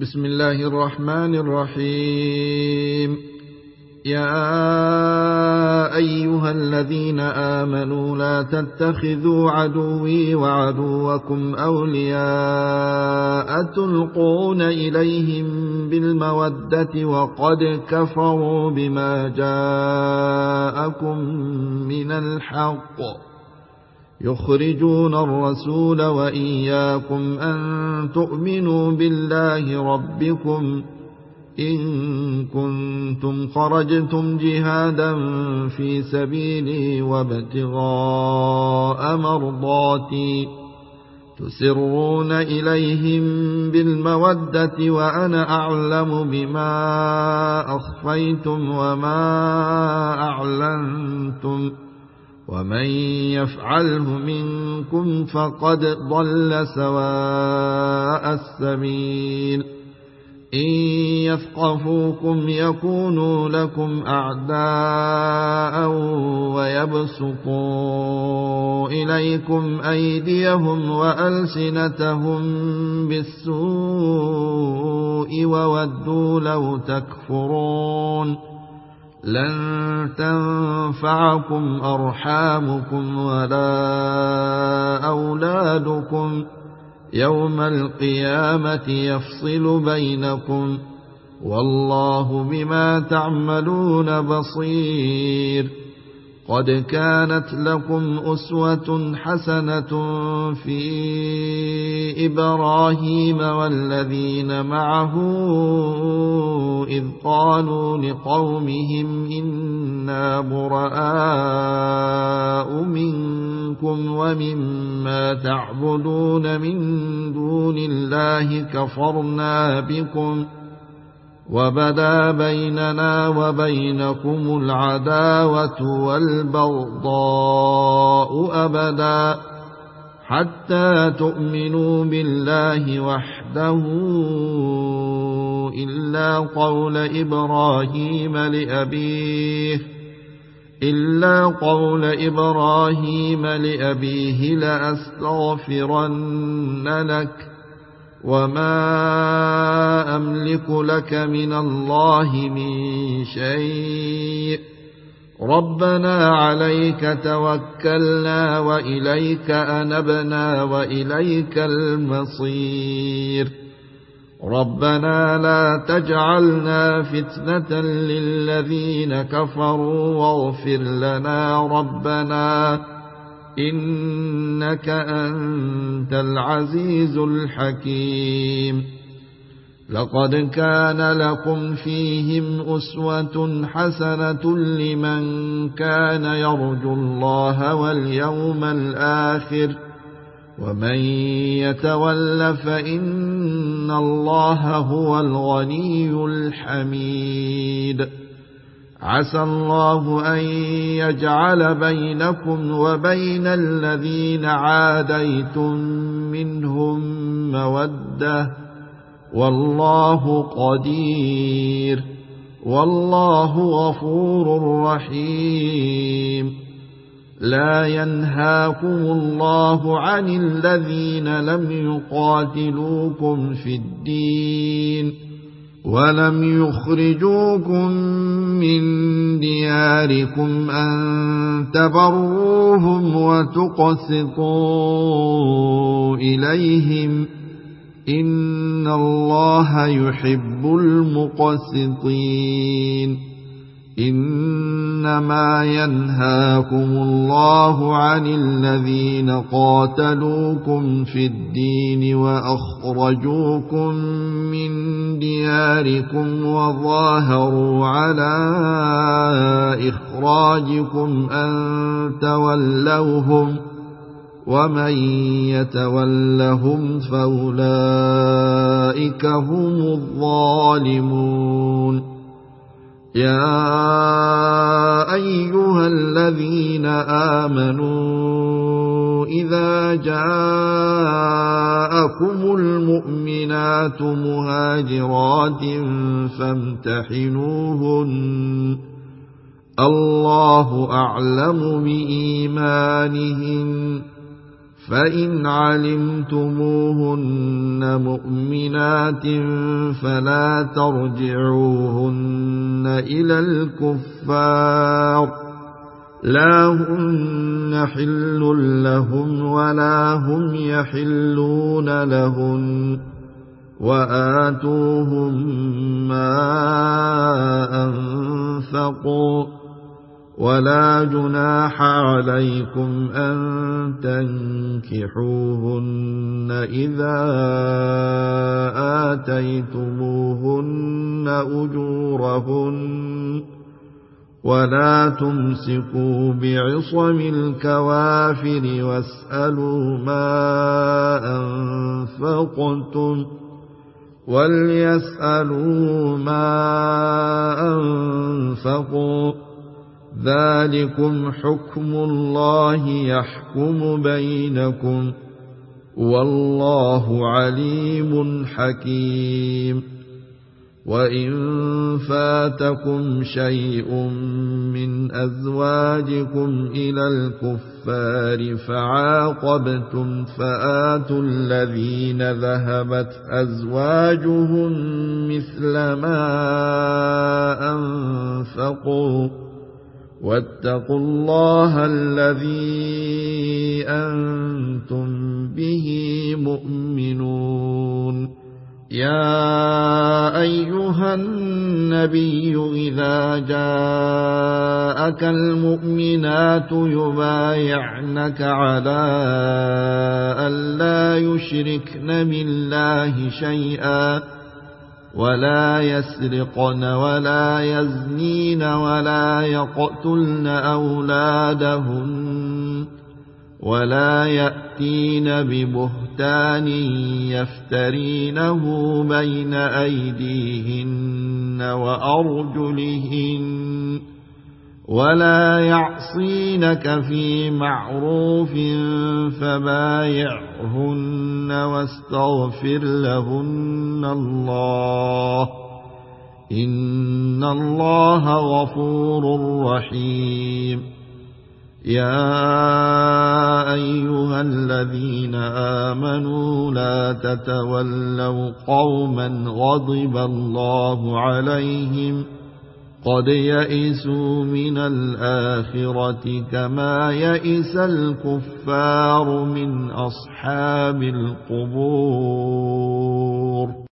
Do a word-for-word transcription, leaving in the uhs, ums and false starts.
بسم الله الرحمن الرحيم. يا أيها الذين آمنوا لا تتخذوا عدوي وعدوكم أولياء تلقون إليهم بالمودة وقد كفروا بما جاءكم من الحق يخرجون الرسول وإياكم أن تؤمنوا بالله ربكم إن كنتم خرجتم جهادا في سبيلي وابتغاء مرضاتي تسرون إليهم بالمودة وأنا أعلم بما أخفيتم وما أعلنتم ومن يفعله منكم فقد ضل سواء السبيل. إن يثقفوكم يكونوا لكم أعداء ويبسطوا إليكم أيديهم وألسنتهم بالسوء وودوا لو تكفرون. لن تنفعكم أرحامكم ولا أولادكم يوم القيامة يفصل بينكم والله بما تعملون بصير. قد كانت لكم أسوة حسنة في إبراهيم والذين معه إذ قالوا لقومهم إنا براء منكم ومما تعبدون من دون الله كفرنا بكم وبدا بيننا وبينكم العداوة والبغضاء أبدا حتى تؤمنوا بالله وحده إلا قول إبراهيم لأبيه إلا قول إبراهيم لأبيه لأستغفرن لك وما أملك لك من الله من شيء ربنا عليك توكلنا وإليك أنبنا وإليك المصير. ربنا لا تجعلنا فتنة للذين كفروا واغفر لنا ربنا إنك أنت العزيز الحكيم. لقد كان لكم فيهم أسوة حسنة لمن كان يرجو الله واليوم الآخر ومن يتول فإن الله هو الغني الحميد. عسى الله أن يجعل بينكم وبين الذين عاديتم منهم مودة والله قدير والله غفور رحيم. لا ينهاكم الله عن الذين لم يقاتلوكم في الدين ولم يخرجوكم من دياركم أن تبروهم وتقسطوا إليهم إن الله يحب المقسطين. إنما ينهاكم الله عن الذين قاتلوكم في الدين وأخرجوكم من دياركم وظاهروا على إخراجكم أن تولوهم ومن يتولهم فأولئك هم الظالمون. يا أيها الذين آمنوا إذا جاءكم المؤمنات مهاجرات فامتحنوهن الله أعلم بإيمانهن فإن علمتموهن مؤمنات فلا ترجعوهن إلى الكفار لا هن حل لهم ولا هم يحلون لهن وآتوهم ما أنفقوا ولا جناح عليكم أن تنكحوهن إذا آتيتموهن أجورهن ولا تمسكوا بعصم الكوافر واسألوا ما أنفقتم وليسألوا ما أنفقوا ذلكم حكم الله يحكم بينكم والله عليم حكيم وإن فاتكم شيء من أزواجكم إلى الكفار فعاقبتم فآتوا الذين ذهبت أزواجهم مثل ما أنفقوا واتقوا الله الذي أنتم به مؤمنون يا أيها النبي إذا جاءك المؤمنات يبايعنك على ألا يشركن بالله شيئا ولا يسرقن ولا يزنين ولا يقتلن أولادهن ولا يأتين ببهتان يفترينه بين أيديهن وأرجلهن ولا يعصينك في معروف فبايعهن واستغفر لهن الله إن الله غفور رحيم يا أيها الذين آمنوا لا تتولوا قوما غضب الله عليهم قد يئسوا من الآخرة كما يئس الكفار من أصحاب القبور